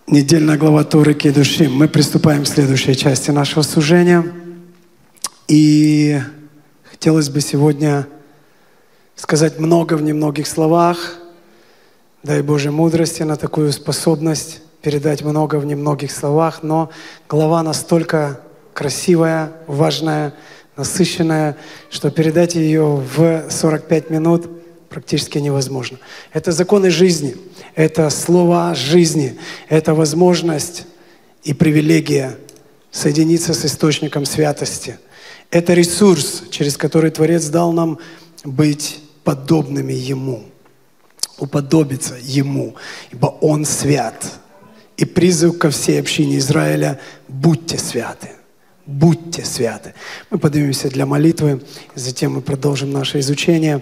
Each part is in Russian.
Недельная глава Торы Кидушим. Мы приступаем к следующей части нашего служения. И хотелось бы сегодня сказать много в немногих словах. Дай Божьей мудрости на такую способность передать много в немногих словах. Но глава настолько красивая, важная, насыщенная, что передать ее в 45 минут практически невозможно. Это законы жизни, это слова жизни, это возможность и привилегия соединиться с источником святости. Это ресурс, через который Творец дал нам быть подобными Ему, уподобиться Ему, ибо Он свят. И призыв ко всей общине Израиля: будьте святы. Будьте святы. Мы поднимемся для молитвы, затем мы продолжим наше изучение.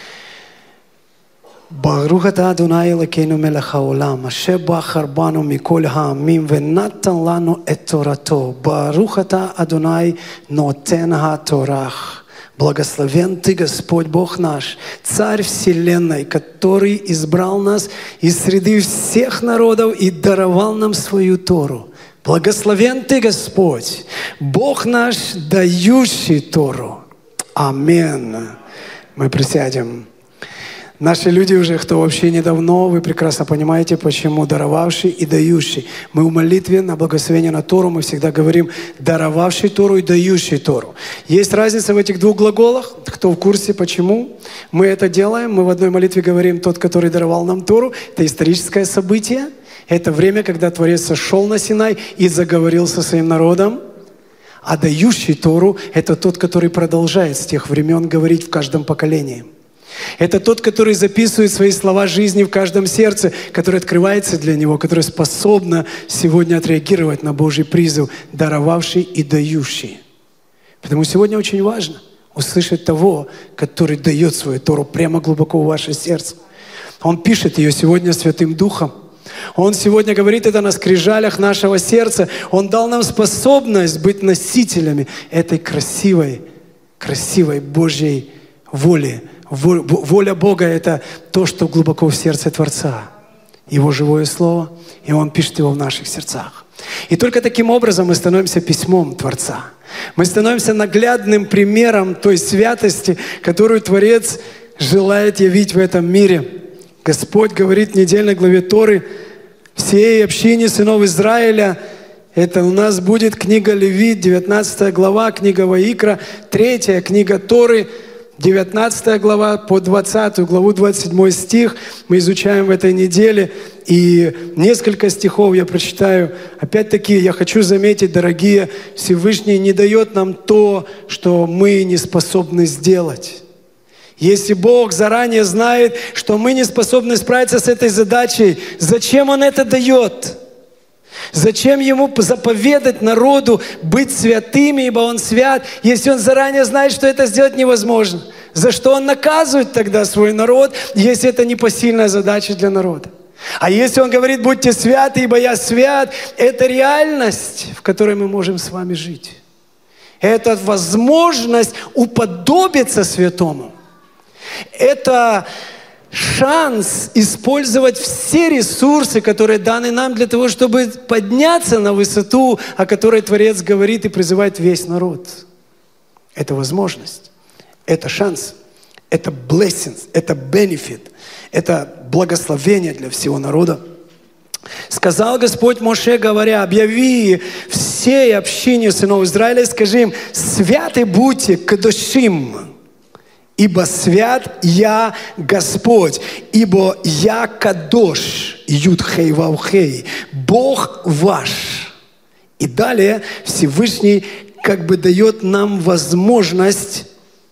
ברוך אתה אדוני אלוקינו מלך העולם, אשר בחר בנו מכל העמים ונתן לנו את תורתו. ברוך אתה אדוני נותן התורה. Благословен Ты, Господь Бог наш, Царь Вселенной, который избрал нас из среды всех народов и даровал нам свою Тору. Благословен Ты, Господь, Бог наш, дающий Тору. Аминь. Мы присядем. Наши люди уже, кто вообще недавно, вы прекрасно понимаете, почему даровавший и дающий. Мы в молитве на благословение на Тору, мы всегда говорим даровавший Тору и дающий Тору. Есть разница в этих двух глаголах. Кто в курсе, почему мы это делаем? Мы в одной молитве говорим тот, который даровал нам Тору. Это историческое событие. Это время, когда Творец сошел на Синай и заговорил со своим народом. А дающий Тору – это тот, который продолжает с тех времен говорить в каждом поколении. Это тот, который записывает свои слова жизни в каждом сердце, который открывается для него, который способен сегодня отреагировать на Божий призыв, даровавший и дающий. Потому сегодня очень важно услышать того, который дает свою Тору прямо глубоко в ваше сердце. Он пишет ее сегодня Святым Духом. Он сегодня говорит это на скрижалях нашего сердца. Он дал нам способность быть носителями этой красивой Божьей воли. Воля Бога – это то, что глубоко в сердце Творца. Его живое Слово, и Он пишет его в наших сердцах. И только таким образом мы становимся письмом Творца. Мы становимся наглядным примером той святости, которую Творец желает явить в этом мире. Господь говорит в недельной главе Торы всей общине сынов Израиля. Это у нас будет книга Левит, 19 глава, книга Ваикра, 3 книга Торы, 19 глава по 20 главу, 27 стих мы изучаем в этой неделе. И несколько стихов я прочитаю. Опять-таки, я хочу заметить, дорогие, Всевышний не дает нам то, что мы не способны сделать. Если Бог заранее знает, что мы не способны справиться с этой задачей, зачем Он это дает? Зачем Ему заповедать народу быть святыми, ибо Он свят, если Он заранее знает, что это сделать невозможно? За что Он наказывает тогда свой народ, если это непосильная задача для народа? А если Он говорит: будьте святы, ибо я свят, это реальность, в которой мы можем с вами жить. Это возможность уподобиться святому. Это шанс использовать все ресурсы, которые даны нам для того, чтобы подняться на высоту, о которой Творец говорит и призывает весь народ. Это возможность, это шанс, это blessings, это benefit, это благословение для всего народа. Сказал Господь Моше, говоря: объяви всей общине сынов Израиля, скажи им: святы будьте, кадошим. Ибо свят я Господь, ибо я Кадош, Юд-Хей Вав-Хей, Бог ваш. И далее Всевышний как бы дает нам возможность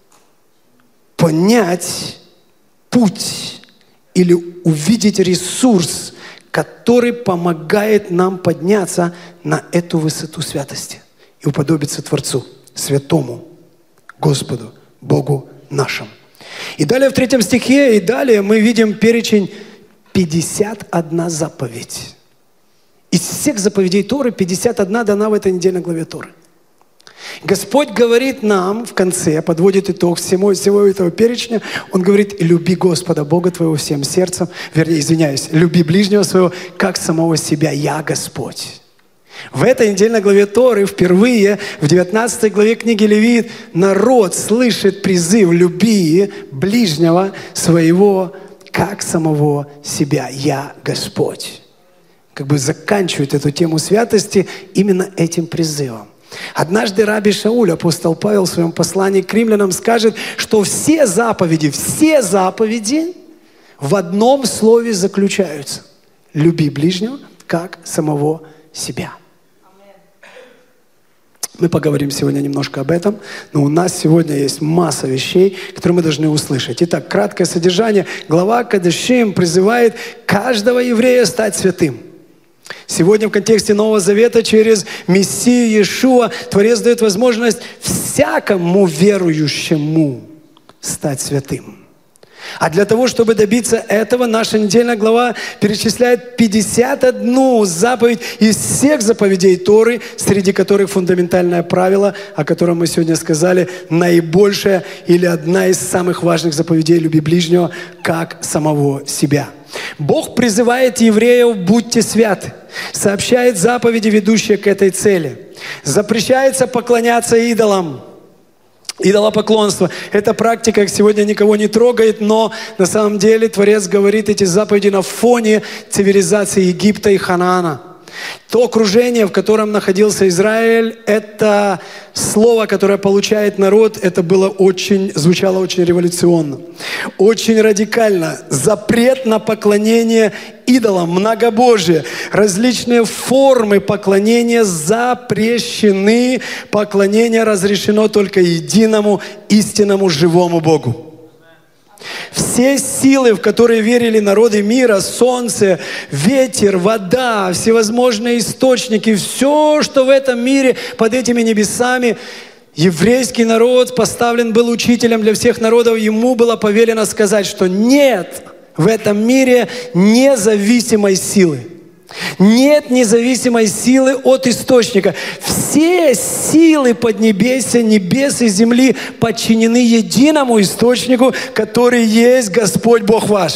понять путь или увидеть ресурс, который помогает нам подняться на эту высоту святости и уподобиться Творцу, Святому, Господу, Богу нашим. И далее в 3 стихе, и далее мы видим перечень 51 заповедь. Из всех заповедей Торы 51 дана в этой недельной главе Торы. Господь говорит нам в конце, подводит итог всего этого перечня. Он говорит: люби Господа, Бога твоего всем сердцем. Вернее, извиняюсь, люби ближнего своего, как самого себя. Я Господь. В этой недельной главе Торы впервые, в 19 главе книги Левит, народ слышит призыв: люби ближнего своего, как самого себя. Я Господь. Как бы заканчивает эту тему святости именно этим призывом. Однажды раби Шауль, апостол Павел, в своем послании к римлянам скажет, что все заповеди в одном слове заключаются: люби ближнего, как самого себя. Мы поговорим сегодня немножко об этом, но у нас сегодня есть масса вещей, которые мы должны услышать. Итак, краткое содержание. Глава Кадешим призывает каждого еврея стать святым. Сегодня в контексте Нового Завета через Мессию Иешуа Творец дает возможность всякому верующему стать святым. А для того, чтобы добиться этого, наша недельная глава перечисляет 51 заповедь из всех заповедей Торы, среди которых фундаментальное правило, о котором мы сегодня сказали, наибольшая или одна из самых важных заповедей: люби ближнего, как самого себя. Бог призывает евреев: будьте святы, сообщает заповеди, ведущие к этой цели. Запрещается поклоняться идолам. Идолопоклонство. Эта практика сегодня никого не трогает, но на самом деле Творец говорит эти заповеди на фоне цивилизации Египта и Ханаана. То окружение, в котором находился Израиль, это слово, которое получает народ, это звучало очень революционно, очень радикально. Запрет на поклонение идолам, многобожие, различные формы поклонения запрещены. Поклонение разрешено только единому, истинному, живому Богу. Все силы, в которые верили народы мира, солнце, ветер, вода, всевозможные источники, все, что в этом мире, под этими небесами, еврейский народ поставлен был учителем для всех народов. Ему было повелено сказать, что нет в этом мире независимой силы. Нет независимой силы от источника. Все силы поднебесья, небес и земли подчинены единому источнику, который есть Господь Бог ваш.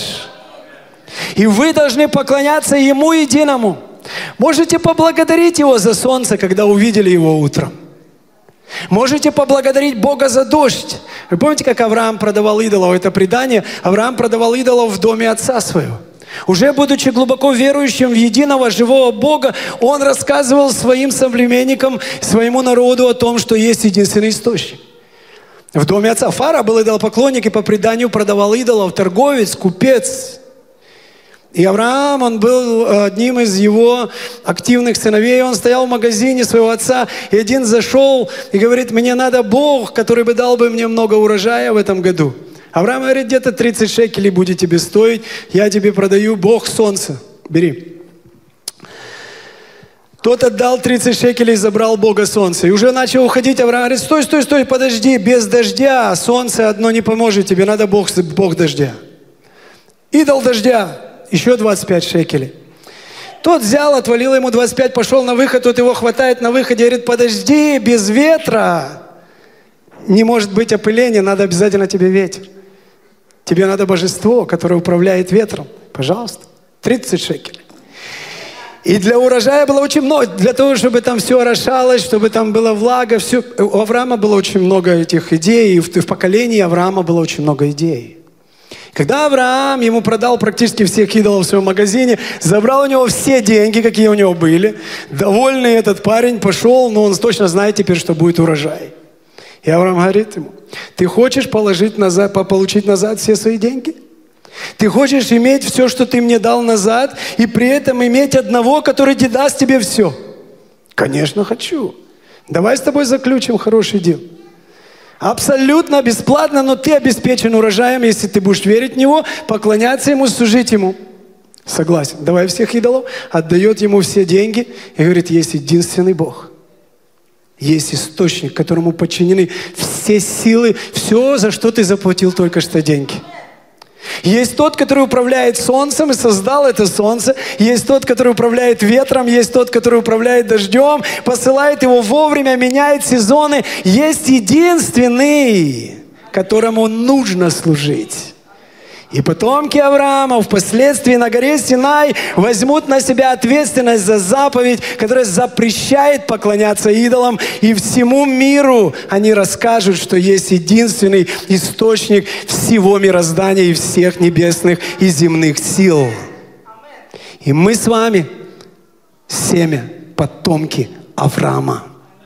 И вы должны поклоняться Ему единому. Можете поблагодарить Его за солнце, когда увидели его утром. Можете поблагодарить Бога за дождь. Вы помните, как Авраам продавал идолов? Это предание. Авраам продавал идолов в доме отца своего. Уже будучи глубоко верующим в единого живого Бога, он рассказывал своим соплеменникам, своему народу о том, что есть единственный источник. В доме отца Фара был идолопоклонник и по преданию продавал идолов, торговец, купец. И Авраам, он был одним из его активных сыновей. Он стоял в магазине своего отца, и один зашел и говорит: мне надо Бог, который бы дал бы мне много урожая в этом году. Авраам говорит: где-то 30 шекелей будет тебе стоить, я тебе продаю Бог солнца, бери. Тот отдал 30 шекелей и забрал Бога солнца. И уже начал уходить. Авраам говорит: стой, подожди, без дождя солнце одно не поможет, тебе надо Бог дождя. Идол дождя, еще 25 шекелей. Тот взял, отвалил ему 25, пошел на выход, тот его хватает на выходе и говорит: подожди, без ветра не может быть опыления, надо обязательно тебе ветер. Тебе надо божество, которое управляет ветром. Пожалуйста, 30 шекелей. И для урожая было очень много, для того, чтобы там все орошалось, чтобы там была влага, все. У Авраама было очень много этих идей, и в поколении Авраама было очень много идей. Когда Авраам ему продал практически всех идолов в своем магазине, забрал у него все деньги, какие у него были, довольный этот парень пошел, но он точно знает теперь, что будет урожай. И Авраам говорит ему: ты хочешь получить назад все свои деньги? Ты хочешь иметь все, что ты мне дал назад, и при этом иметь одного, который даст тебе все? Конечно, хочу. Давай с тобой заключим хороший дел. Абсолютно бесплатно, но ты обеспечен урожаем, если ты будешь верить в Него, поклоняться Ему, служить Ему. Согласен. Давай всех идолов. Отдает Ему все деньги и говорит: есть единственный Бог. Есть источник, которому подчинены все силы, все, за что ты заплатил только что деньги. Есть тот, который управляет солнцем и создал это солнце. Есть тот, который управляет ветром. Есть тот, который управляет дождем, посылает его вовремя, меняет сезоны. Есть единственный, которому нужно служить. И потомки Авраама впоследствии на горе Синай возьмут на себя ответственность за заповедь, которая запрещает поклоняться идолам. И всему миру они расскажут, что есть единственный источник всего мироздания и всех небесных и земных сил. И мы с вами семя, потомки Авраама.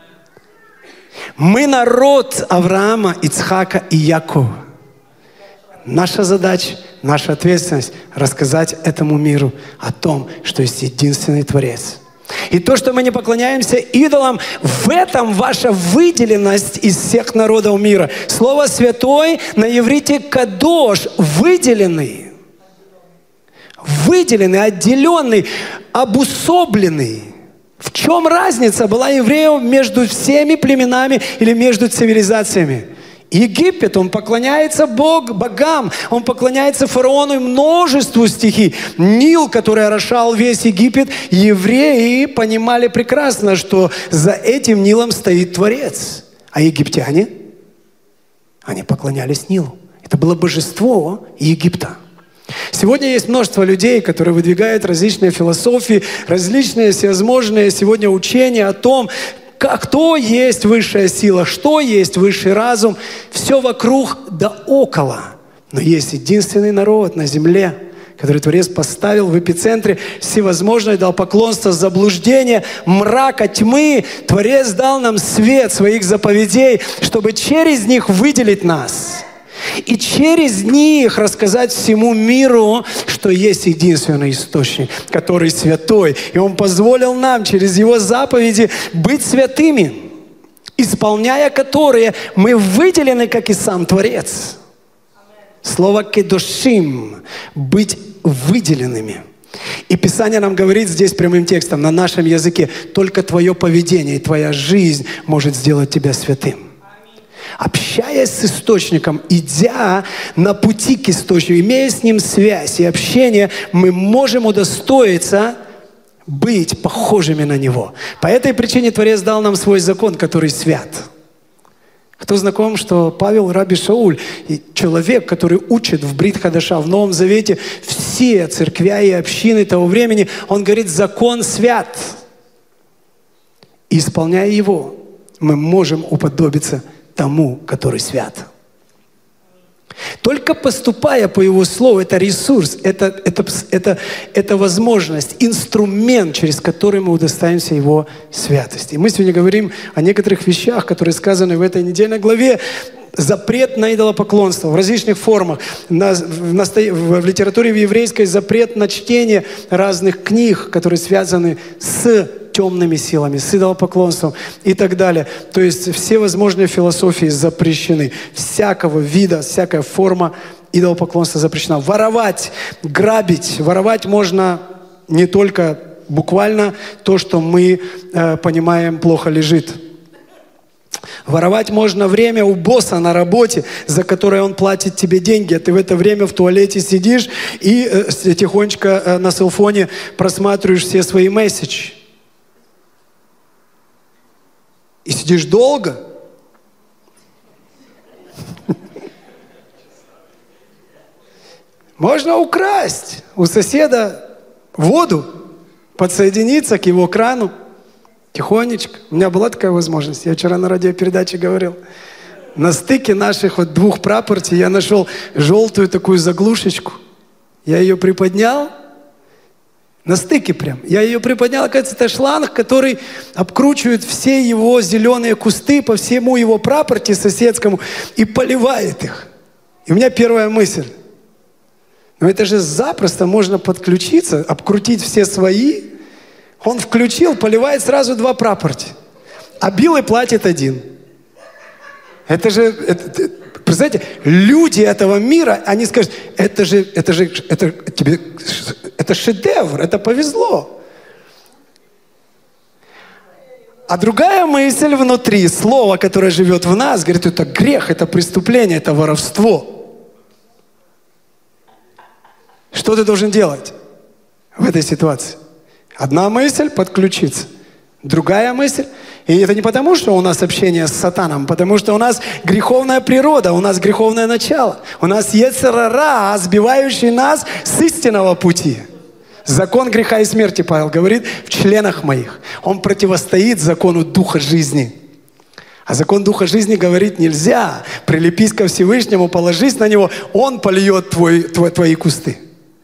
Мы народ Авраама, Ицхака и Якова. Наша задача, наша ответственность – рассказать этому миру о том, что есть единственный Творец. И то, что мы не поклоняемся идолам, в этом ваша выделенность из всех народов мира. Слово «святой» на иврите «кадош» – выделенный. Выделенный, отделенный, обусобленный. В чем разница была евреев между всеми племенами или между цивилизациями? Египет, он поклоняется богам, он поклоняется фараону и множеству стихий. Нил, который орошал весь Египет, евреи понимали прекрасно, что за этим Нилом стоит Творец. А египтяне, они поклонялись Нилу. Это было божество Египта. Сегодня есть множество людей, которые выдвигают различные философии, различные всевозможные сегодня учения о том, кто есть высшая сила, что есть высший разум. Все вокруг да около. Но есть единственный народ на земле, который Творец поставил в эпицентре всевозможного идолопоклонства, заблуждения, мрака, тьмы. Творец дал нам свет своих заповедей, чтобы через них выделить нас. И через них рассказать всему миру, что есть единственный источник, который святой. И Он позволил нам через Его заповеди быть святыми, исполняя которые мы выделены, как и сам Творец. Слово «кедошим» — быть выделенными. И Писание нам говорит здесь прямым текстом, на нашем языке, только твое поведение и твоя жизнь может сделать тебя святым. Общаясь с источником, идя на пути к источнику, имея с ним связь и общение, мы можем удостоиться быть похожими на него. По этой причине Творец дал нам свой закон, который свят. Кто знаком, что Павел Раби Шауль, человек, который учит в Брит Хадаша, в Новом Завете, все церквя и общины того времени, он говорит, закон свят. И исполняя его, мы можем уподобиться тому, который свят. Только поступая по Его Слову, это ресурс, это возможность, инструмент, через который мы удостоимся Его святости. И мы сегодня говорим о некоторых вещах, которые сказаны в этой недельной главе. Запрет на идолопоклонство в различных формах. В литературе еврейской запрет на чтение разных книг, которые связаны с темными силами, с идолопоклонством и так далее. То есть все возможные философии запрещены. Всякого вида, всякая форма идолопоклонства запрещена. Воровать, грабить. Воровать можно не только буквально то, что мы понимаем, плохо лежит. Воровать можно время у босса на работе, за которое он платит тебе деньги, а ты в это время в туалете сидишь и тихонечко на селфоне просматриваешь все свои месседжи. И сидишь долго. Можно украсть у соседа воду, подсоединиться к его крану. Тихонечко. У меня была такая возможность. Я вчера на радиопередаче говорил. На стыке наших вот двух прапортей я нашел желтую такую заглушечку. Я ее приподнял. На стыке прям. Я ее приподнял. Оказывается, это шланг, который обкручивает все его зеленые кусты по всему его прапорте соседскому и поливает их. И у меня первая мысль. Но это же запросто можно подключиться, обкрутить все свои. Он включил, поливает сразу два прапорти. А белый платит один. Это же, представляете, люди этого мира, они скажут, это шедевр, это повезло. А другая мысль внутри, слово, которое живет в нас, говорит, это грех, это преступление, это воровство. Что ты должен делать в этой ситуации? Одна мысль — подключиться. Другая мысль — и это не потому, что у нас общение с сатаном, потому что у нас греховная природа, у нас греховное начало. У нас йецер ара, сбивающий нас с истинного пути. Закон греха и смерти, Павел говорит, в членах моих. Он противостоит закону Духа жизни. А закон Духа жизни говорит, нельзя. Прилепись ко Всевышнему, положись на Него, Он польет твои кусты.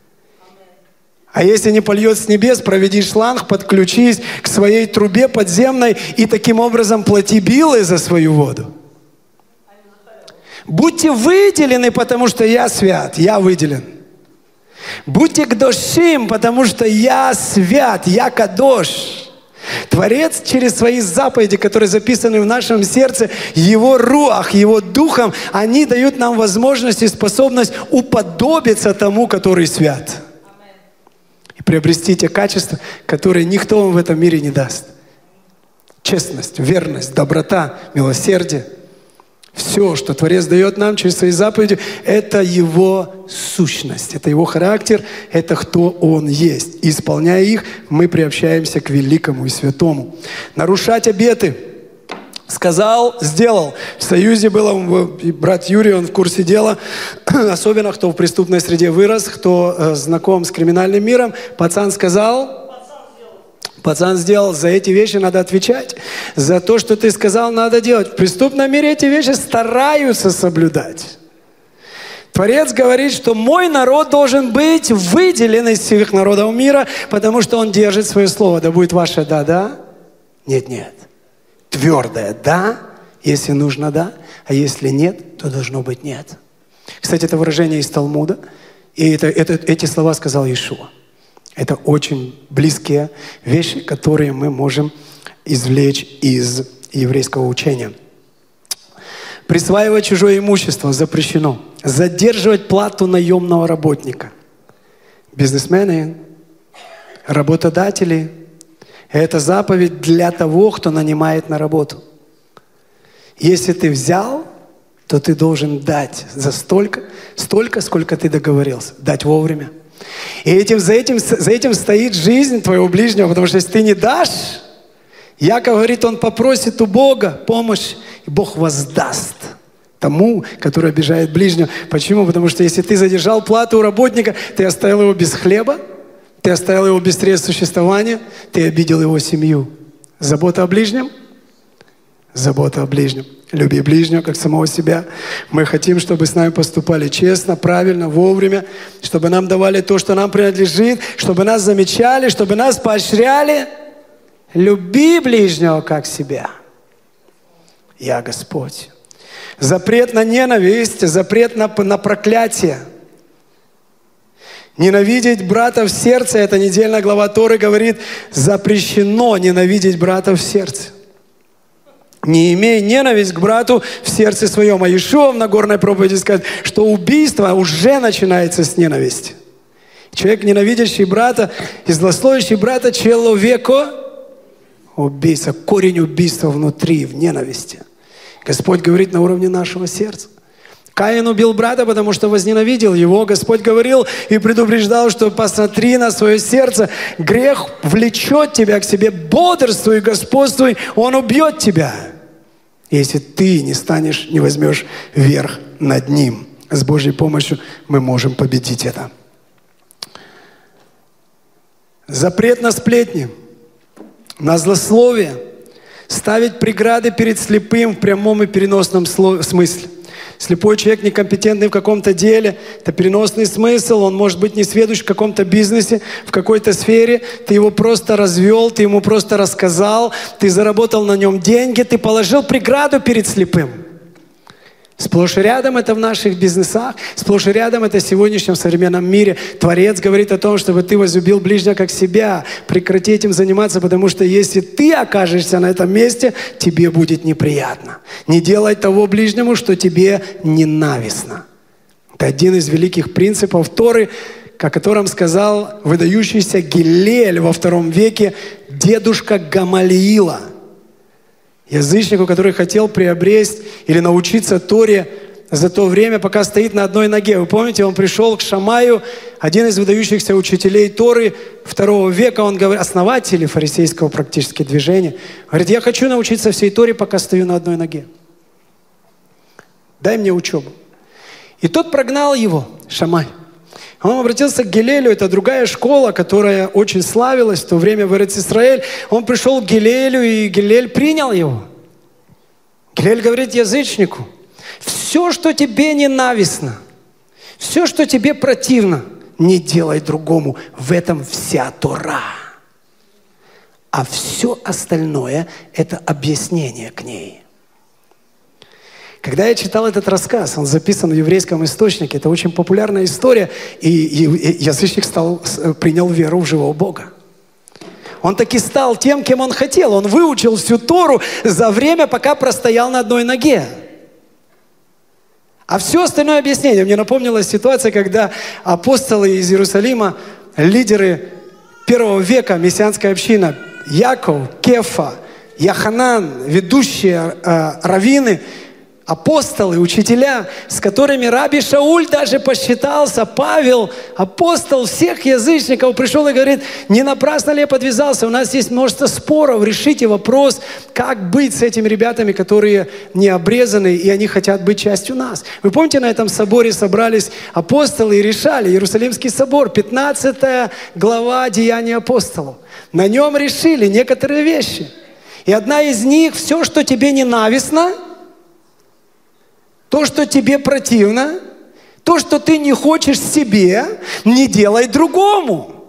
А если не польет с небес, проведи шланг, подключись к своей трубе подземной и таким образом плати билы за свою воду. Будьте выделены, потому что я свят, я выделен. Будьте кдошим, потому что я свят, я кадош. Творец через свои заповеди, которые записаны в нашем сердце, Его руах, Его духом, они дают нам возможность и способность уподобиться тому, который свят. И приобрести те качества, которые никто вам в этом мире не даст. Честность, верность, доброта, милосердие. Все, что Творец дает нам через свои заповеди, это Его сущность, это Его характер, это кто Он есть. И исполняя их, мы приобщаемся к великому и святому. Нарушать обеты. Сказал, сделал. В Союзе был брат Юрий, он в курсе дела. Особенно, кто в преступной среде вырос, кто знаком с криминальным миром. Пацан сказал... Пацан сделал, за эти вещи надо отвечать. За то, что ты сказал, надо делать. В преступном мире эти вещи стараются соблюдать. Творец говорит, что мой народ должен быть выделен из всех народов мира, потому что он держит свое слово. Да будет ваше «да». Нет. Твердое «да», если нужно «да», а если нет, то должно быть «нет». Кстати, это выражение из Талмуда, и эти слова сказал Иешуа. Это очень близкие вещи, которые мы можем извлечь из еврейского учения. Присваивать чужое имущество запрещено. Задерживать плату наемного работника. Бизнесмены, работодатели. Это заповедь для того, кто нанимает на работу. Если ты взял, то ты должен дать за столько, сколько ты договорился. Дать вовремя. И за этим стоит жизнь твоего ближнего, потому что если ты не дашь, Яков говорит, он попросит у Бога помощь, и Бог воздаст тому, который обижает ближнего. Почему? Потому что если ты задержал плату у работника, ты оставил его без хлеба, ты оставил его без средств существования, ты обидел его семью. Забота о ближнем? Забота о ближнем. Люби ближнего, как самого себя. Мы хотим, чтобы с нами поступали честно, правильно, вовремя, чтобы нам давали то, что нам принадлежит, чтобы нас замечали, чтобы нас поощряли. Люби ближнего, как себя. Я Господь. Запрет на ненависть, запрет на проклятие. Ненавидеть брата в сердце, это недельная глава Торы говорит, запрещено ненавидеть брата в сердце. Не имей ненависть к брату в сердце своем. А Иешуа в Нагорной проповеди сказать, что убийство уже начинается с ненависти. Человек, ненавидящий брата и злословящий брата, человеко убийца. Корень убийства внутри, в ненависти. Господь говорит на уровне нашего сердца. Каин убил брата, потому что возненавидел его. Господь говорил и предупреждал, что посмотри на свое сердце. Грех влечет тебя к себе. Бодрствуй, господствуй, он убьет тебя. Если ты не возьмешь верх над ним. С Божьей помощью мы можем победить это. Запрет на сплетни, на злословие, ставить преграды перед слепым в прямом и переносном смысле. Слепой человек, некомпетентный в каком-то деле, это переносный смысл, он может быть несведущ в каком-то бизнесе, в какой-то сфере, ты его просто развел, ты ему просто рассказал, ты заработал на нем деньги, ты положил преграду перед слепым. Сплошь и рядом это в наших бизнесах, сплошь и рядом это в сегодняшнем современном мире. Творец говорит о том, чтобы ты возлюбил ближнего как себя. Прекрати этим заниматься, потому что если ты окажешься на этом месте, тебе будет неприятно. Не делай того ближнему, что тебе ненавистно. Это один из великих принципов Торы, о котором сказал выдающийся Гилель во II веке, дедушка Гамалиила. Язычнику, который хотел приобрести или научиться Торе за то время, пока стоит на одной ноге. Вы помните, он пришел к Шамаю, один из выдающихся учителей Торы II века, он говорит, основатель фарисейского практически движения, говорит, я хочу научиться всей Торе, пока стою на одной ноге. Дай мне учебу. И тот прогнал его, Шамай. Он обратился к Гилелю, это другая школа, которая очень славилась в то время в Эрец-Исраэль. Он пришел к Гилелю, и Гилель принял его. Гилель говорит язычнику, все, что тебе ненавистно, все, что тебе противно, не делай другому. В этом вся Тора. А все остальное – это объяснение к ней. Когда я читал этот рассказ, он записан в еврейском источнике, это очень популярная история, и язычник принял веру в живого Бога. Он таки стал тем, кем он хотел. Он выучил всю Тору за время, пока простоял на одной ноге. А все остальное объяснение. Мне напомнилась ситуация, когда апостолы из Иерусалима, лидеры первого века, мессианская община, Яков, Кефа, Яханан, ведущие раввины, апостолы, учителя, с которыми раби Шауль даже посчитался, Павел, апостол всех язычников, пришел и говорит, не напрасно ли я подвязался, у нас есть множество споров, решите вопрос, как быть с этими ребятами, которые не обрезаны, и они хотят быть частью нас. Вы помните, на этом соборе собрались апостолы и решали, Иерусалимский собор, 15 глава Деяний апостолов. На нем решили некоторые вещи. И одна из них, все, что тебе ненавистно, то, что тебе противно, то, что ты не хочешь себе, не делай другому.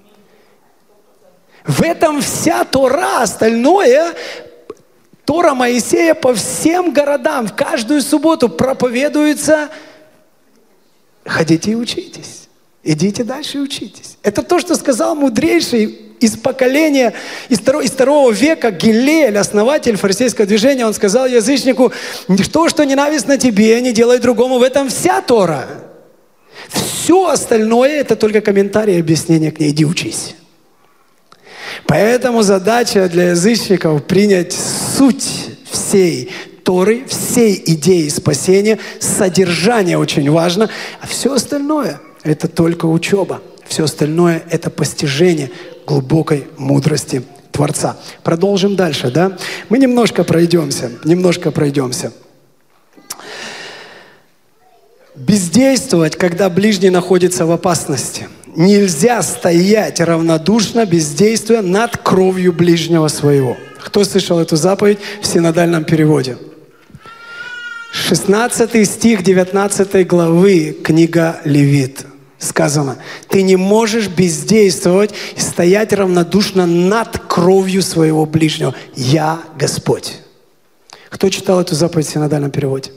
В этом вся Тора, остальное, Тора Моисея по всем городам, в каждую субботу проповедуется. Ходите и учитесь. Идите дальше и учитесь. Это то, что сказал мудрейший из поколения, из второго века Гилель, основатель фарисейского движения, он сказал язычнику, то, что ненавистно тебе, не делай другому, в этом вся Тора. Все остальное, это только комментарии, объяснения к ней, иди учись. Поэтому задача для язычников принять суть всей Торы, всей идеи спасения, содержание очень важно, а все остальное – это только учеба. Все остальное – это постижение глубокой мудрости Творца. Продолжим дальше, да? Мы немножко пройдемся. Бездействовать, когда ближний находится в опасности. Нельзя стоять равнодушно, бездействуя над кровью ближнего своего. Кто слышал эту заповедь в синодальном переводе? 16 стих 19 главы, книга Левит. Сказано, ты не можешь бездействовать и стоять равнодушно над кровью своего ближнего. Я Господь. Кто читал эту заповедь в синодальном переводе?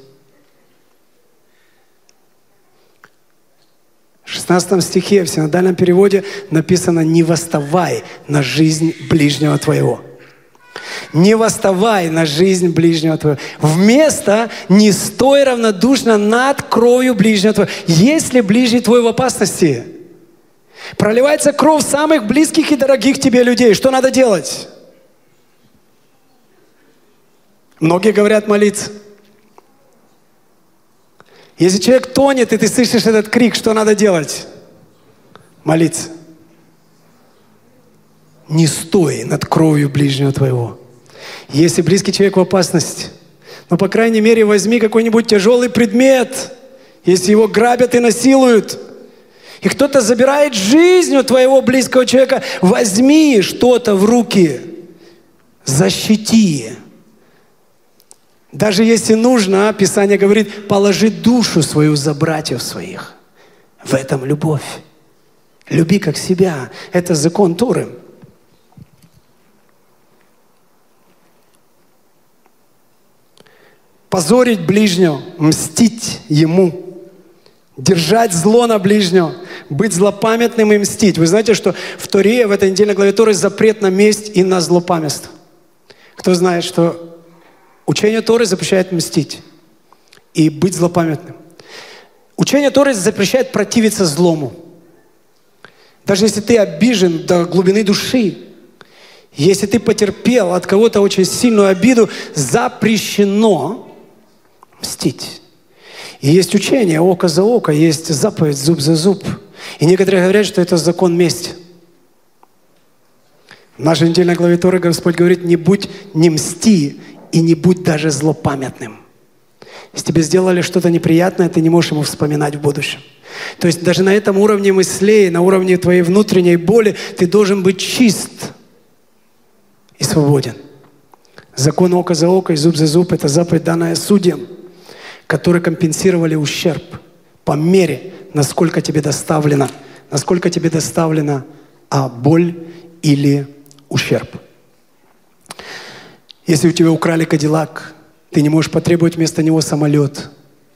В 16 стихе в синодальном переводе написано «Не восставай на жизнь ближнего твоего». Не восставай на жизнь ближнего твоего. Вместо «не стой равнодушно над кровью ближнего твоего». Если ближний твой в опасности, проливается кровь самых близких и дорогих тебе людей, что надо делать? Многие говорят молиться. Если человек тонет, и ты слышишь этот крик, что надо делать? Молиться. Не стой над кровью ближнего твоего. Если близкий человек в опасности, ну, по крайней мере, возьми какой-нибудь тяжелый предмет, если его грабят и насилуют, и кто-то забирает жизнь у твоего близкого человека, возьми что-то в руки, защити. Даже если нужно, Писание говорит, положи душу свою за братьев своих. В этом любовь. Люби как себя. Это закон Торы. Позорить ближнего, мстить ему, держать зло на ближнего, быть злопамятным и мстить. Вы знаете, что в Торе, в этой недельной главе Торы, запрет на месть и на злопамятство. Кто знает, что учение Торы запрещает мстить и быть злопамятным. Учение Торы запрещает противиться злому. Даже если ты обижен до глубины души, если ты потерпел от кого-то очень сильную обиду, запрещено мстить. И есть учение око за око, есть заповедь зуб за зуб. И некоторые говорят, что это закон мести. В нашей недельной главе Торы Господь говорит: не мсти и не будь даже злопамятным. Если тебе сделали что-то неприятное, ты не можешь ему вспоминать в будущем. То есть даже на этом уровне мыслей, на уровне твоей внутренней боли ты должен быть чист и свободен. Закон око за око и зуб за зуб – это заповедь, данная судьям, которые компенсировали ущерб по мере, насколько тебе доставлена боль или ущерб. Если у тебя украли Кадиллак, ты не можешь потребовать вместо него самолет.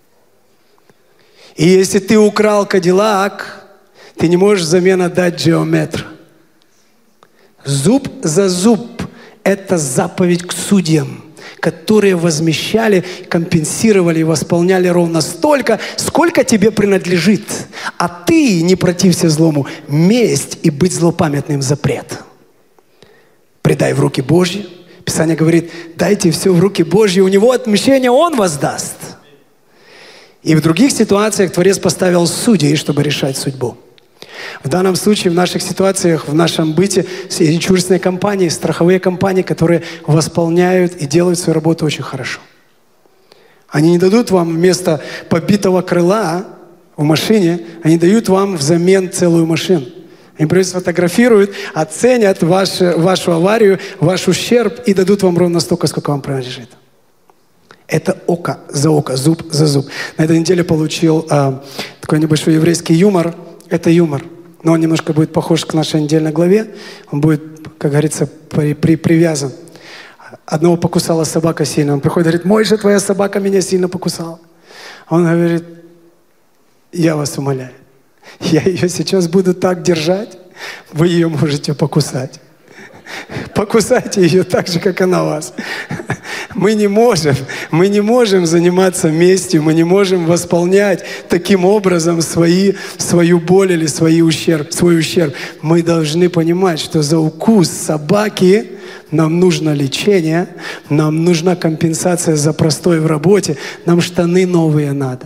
И если ты украл Кадиллак, ты не можешь взамен отдать Geometry. Зуб за зуб – это заповедь к судьям, которые возмещали, компенсировали и восполняли ровно столько, сколько тебе принадлежит. А ты не протився злому. Месть и быть злопамятным запрет. Предай в руки Божьи. Писание говорит: дайте все в руки Божьи, у Него отмщение Он воздаст. И в других ситуациях Творец поставил судей, чтобы решать судьбу. В данном случае, в наших ситуациях, в нашем быте, иншурсные компании, страховые компании, которые восполняют и делают свою работу очень хорошо. Они не дадут вам вместо побитого крыла в машине, они дают вам взамен целую машину. Они придут, сфотографируют, оценят вашу аварию, ваш ущерб и дадут вам ровно столько, сколько вам принадлежит. Это око за око, зуб за зуб. На этой неделе получил такой небольшой еврейский юмор. Это юмор, но он немножко будет похож к нашей недельной главе. Он будет, как говорится, привязан. Одного покусала собака сильно. Он приходит и говорит: «Мойша, твоя собака меня сильно покусала». Он говорит: «Я вас умоляю, я ее сейчас буду так держать, вы ее можете покусать. Покусайте ее так же, как она вас». Мы не можем заниматься местью, мы не можем восполнять таким образом свою боль или свой ущерб. Мы должны понимать, что за укус собаки нам нужно лечение, нам нужна компенсация за простой в работе, нам штаны новые надо.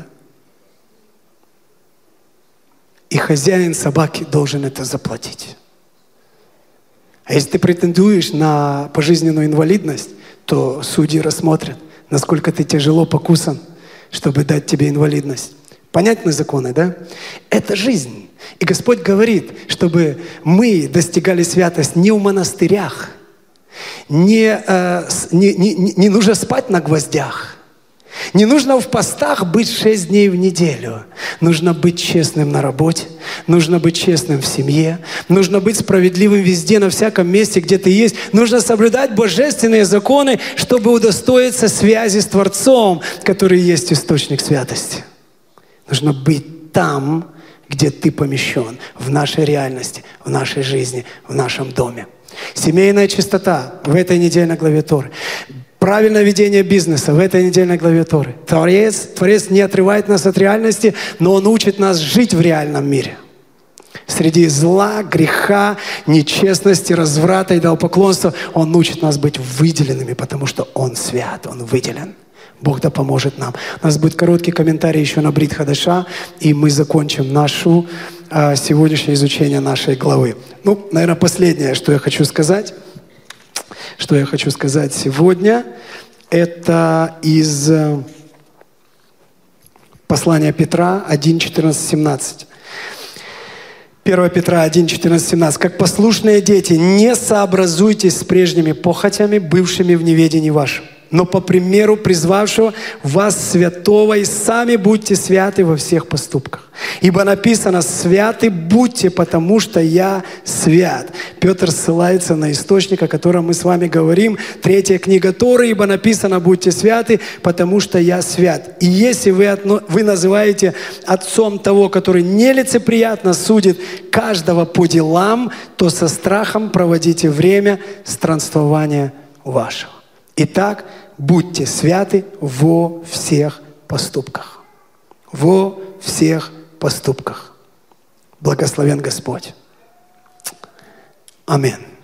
И хозяин собаки должен это заплатить. А если ты претендуешь на пожизненную инвалидность, то судьи рассмотрят, насколько ты тяжело покусан, чтобы дать тебе инвалидность. Понятны законы, да? Это жизнь. И Господь говорит, чтобы мы достигали святость не в монастырях, не нужно спать на гвоздях, не нужно в постах быть 6 дней в неделю. Нужно быть честным на работе, нужно быть честным в семье, нужно быть справедливым везде, на всяком месте, где ты есть. Нужно соблюдать божественные законы, чтобы удостоиться связи с Творцом, который есть источник святости. Нужно быть там, где ты помещен, в нашей реальности, в нашей жизни, в нашем доме. Семейная чистота в этой недельной главе Торы. Правильное ведение бизнеса в этой недельной главе Торы. Творец не отрывает нас от реальности, но Он учит нас жить в реальном мире. Среди зла, греха, нечестности, разврата и идолопоклонства Он учит нас быть выделенными, потому что Он свят, Он выделен. Бог да поможет нам. У нас будет короткий комментарий еще на Брит Хадаша, и мы закончим сегодняшнее изучение нашей главы. Наверное, последнее, что я хочу сказать сегодня, это из послания Петра 1, 14, 17. 1 Петра 1, 14, 17. «Как послушные дети, не сообразуйтесь с прежними похотями, бывшими в неведении вашем, но по примеру призвавшего вас святого, и сами будьте святы во всех поступках. Ибо написано: святы будьте, потому что я свят». Петр ссылается на источник, о котором мы с вами говорим. 3 книга Торы: «Ибо написано: будьте святы, потому что я свят». И если вы называете отцом того, который нелицеприятно судит каждого по делам, то со страхом проводите время странствования вашего. Итак, будьте святы во всех поступках. Во всех поступках. Благословен Господь. Аминь.